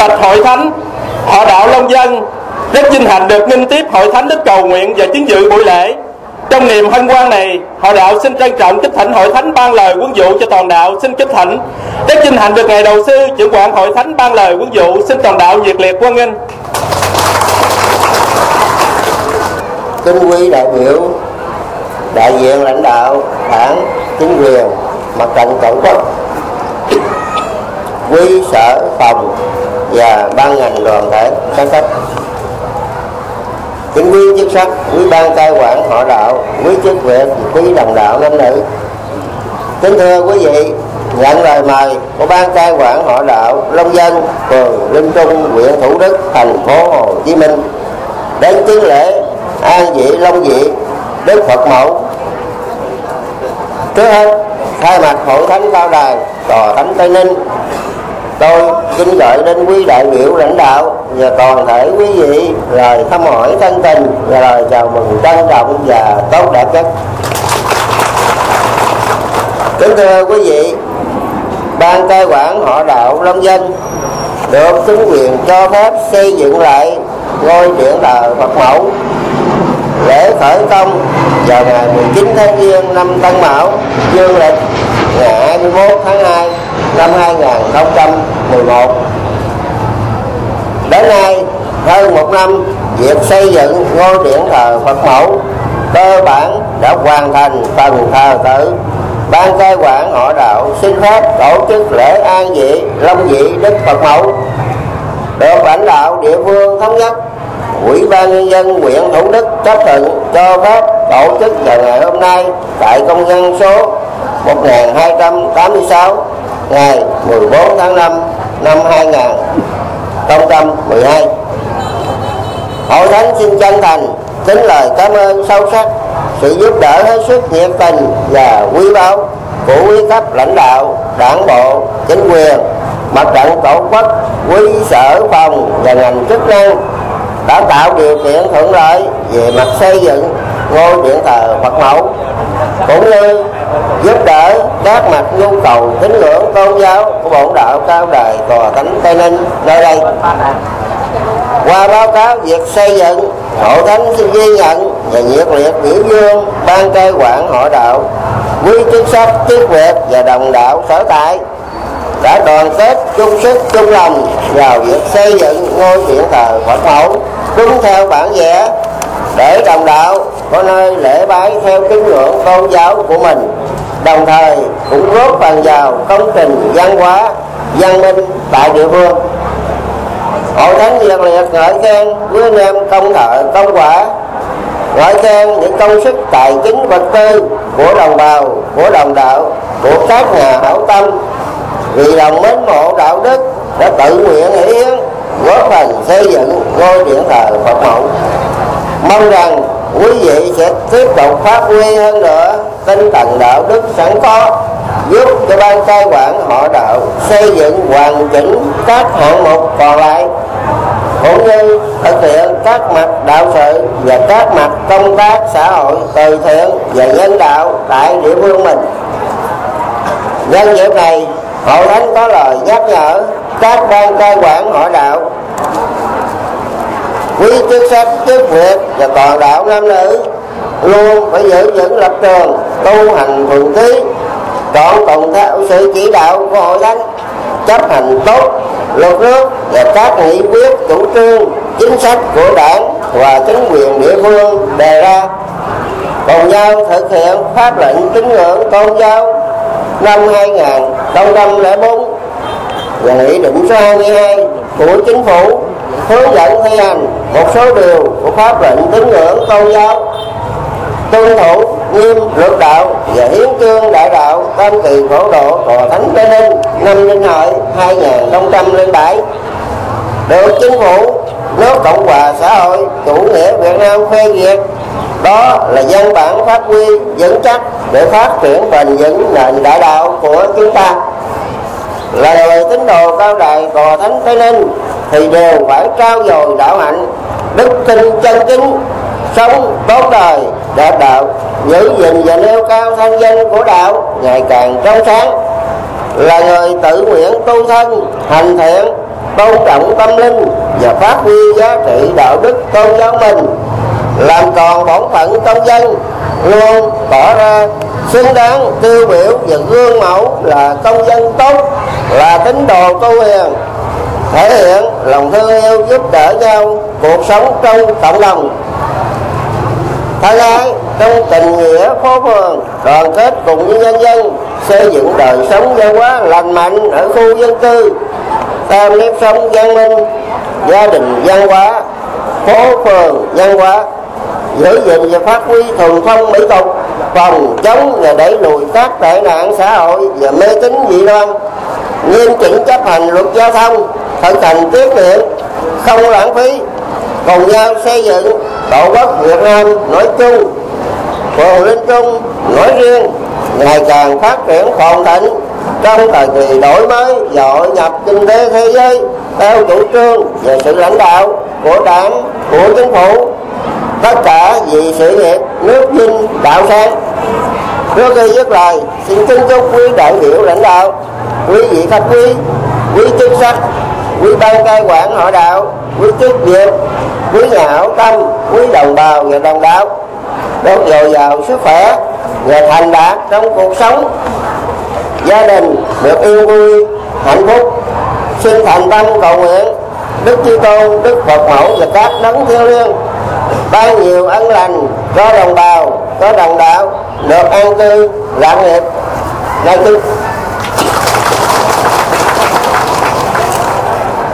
bạch hội thánh, họ đạo Long Dân rất vinh hạnh được nghinh tiếp hội thánh đức cầu nguyện và chứng dự buổi lễ. Trong niềm hân hoan này, họ đạo xin trân trọng kính thỉnh hội thánh ban lời huấn dụ cho toàn đạo. Xin kính thỉnh. Rất vinh hạnh được ngài đầu sư trưởng quản hội thánh ban lời huấn dụ. Xin toàn đạo nhiệt liệt hoan nghênh. Kính quý đại biểu, đại diện lãnh đạo đảng, chính quyền, mặt trận tổ quốc, quý sở phòng và ban ngành đoàn thể các cấp, kính quý chức sắc, quý ban cai quản họ đạo, quý chức việc, quý đồng đạo nam nữ. Kính thưa quý vị, nhận lời mời của ban cai quản họ đạo Long Dân, phường Linh Trung, huyện Thủ Đức, thành phố Hồ Chí Minh đến chứng lễ an vị Long Vị Đức Phật Mẫu. Trước hết, thay mặt hội thánh cao đài tòa thánh Tây Ninh, tôi kính gửi đến quý đại biểu lãnh đạo và toàn thể quý vị lời thăm hỏi thân tình và lời chào mừng trân trọng và tốt đẹp nhất. Kính thưa quý vị, ban cai quản họ đạo Long Dân được chính quyền cho phép xây dựng lại ngôi điện thờ Phật Mẫu. Lễ khởi công vào ngày 19 tháng Giêng năm Tân Mão dương lịch ngày 21 tháng 2 năm 2011. Đến nay, hơn một năm, việc xây dựng ngôi điện thờ Phật Mẫu cơ bản đã hoàn thành phần thờ tự. Ban cai quản họ đạo xin phép tổ chức lễ an vị Long Vị Đức Phật Mẫu, được lãnh đạo địa phương thống nhất. Ủy ban nhân dân huyện Thủ Đức chấp thuận cho phép tổ chức vào ngày hôm nay tại công văn số 1286 ngày 14 tháng 5 năm 2012. Hội thánh xin chân thành kính lời cảm ơn sâu sắc sự giúp đỡ hết sức nhiệt tình và quý báu của quý cấp lãnh đạo, đảng bộ, chính quyền, mặt trận tổ quốc, quý sở phòng và ngành chức năng đã tạo điều kiện thuận lợi về mặt xây dựng ngôi điện thờ Phật Mẫu, cũng như giúp đỡ các mặt nhu cầu tín ngưỡng tôn giáo của bổn đạo cao đài tòa thánh Tây Ninh nơi đây. Qua báo cáo việc xây dựng, hội thánh xin ghi nhận và nhiệt liệt biểu dương ban cai quản họ đạo, quý chức sắc, chức việc và đồng đạo sở tại đã đoàn kết chung sức chung lòng vào việc xây dựng ngôi điện thờ Phật Mẫu đúng theo bản vẽ, để đồng đạo có nơi lễ bái theo tín ngưỡng tôn giáo của mình, đồng thời cũng góp phần vào công trình văn hóa văn minh tại địa phương. Hội thánh nhiệt liệt ngợi khen quý anh em công thợ công quả, ngợi khen những công sức tài chính vật tư của đồng bào, của đồng đạo, của các nhà hảo tâm vì lòng mến mộ đạo đức đã tự nguyện hiến hiến góp phần xây dựng ngôi điện thờ Phật Mẫu. Mong rằng quý vị sẽ tiếp tục phát huy hơn nữa tinh thần đạo đức sẵn có, giúp cho ban cai quản họ đạo xây dựng hoàn chỉnh các hạng mục còn lại, cũng như thực hiện các mặt đạo sự và các mặt công tác xã hội từ thiện và nhân đạo tại địa phương mình. Nhân dịp này, hội thánh có lời nhắc nhở các ban cai quản họ đạo, quý chức sắc, chức việc và toàn đạo nam nữ luôn phải giữ vững lập trường, tu hành thuần thí, trọn tùng theo sự chỉ đạo của hội thánh, chấp hành tốt luật nước và các nghị quyết, chủ trương, chính sách của đảng và chính quyền địa phương đề ra, cùng nhau thực hiện pháp lệnh tín ngưỡng tôn giáo năm 2004 và nghị định số 22 của chính phủ hướng dẫn thi hành một số điều của pháp lệnh tín ngưỡng tôn giáo, tuân thủ nghiêm luật đạo và hiến chương đại đạo tam kỳ phổ độ tòa thánh Tây Ninh năm Linh Hợi 2007, được chính phủ nước Cộng hòa xã hội chủ nghĩa Việt Nam phê duyệt. Đó là văn bản pháp quy vững chắc để phát triển bền vững nền đại đạo của chúng ta. Là người tín đồ cao đài tòa thánh Tây Ninh thì đều phải trao dồi đạo hạnh, đức tin chân chính, sống tốt đời đẹp đạo, giữ gìn và nêu cao thanh danh của đạo ngày càng trong sáng. Là người tự nguyện tu thân hành thiện, tôn trọng tâm linh và phát huy giá trị đạo đức tôn giáo mình, làm tròn bổn phận công dân, luôn tỏ ra xứng đáng tiêu biểu và gương mẫu là công dân tốt, là tín đồ tu hiền, thể hiện lòng thương yêu giúp đỡ nhau cuộc sống trong cộng đồng, thân ái trong tình nghĩa phố phường, đoàn kết cùng với nhân dân, xây dựng đời sống văn hóa lành mạnh ở khu dân cư theo nếp sống văn minh, gia đình văn hóa, phố phường văn hóa, giữ gìn và phát huy thuần phong mỹ tục, phòng chống và đẩy lùi các tệ nạn xã hội và mê tín dị đoan, nghiêm chỉnh chấp hành luật giao thông, thực hành tiết kiệm, không lãng phí, cùng nhau xây dựng tổ quốc Việt Nam nói chung, phường Linh Trung nói riêng ngày càng phát triển phồn thịnh trong thời kỳ đổi mới và hội nhập kinh tế thế giới theo chủ trương và sự lãnh đạo của Đảng, của Chính phủ, tất cả vì sự nghiệp nước Vinh đạo sáng. Trước khi dứt lời, xin kính chúc quý đại biểu lãnh đạo, quý vị khách quý chức sắc, quý ban cai quản hội đạo, quý chức việc, quý nhà hảo tâm, quý đồng bào và đồng đạo được dồi dào sức khỏe và thành đạt trong cuộc sống, gia đình được yên vui hạnh phúc. Xin thành tâm cầu nguyện Đức Chí Tôn, Đức Phật Mẫu và các đấng thiêng liêng ban nhiều ân lành cho đồng bào, cho đồng đạo được an cư lạc nghiệp. Nay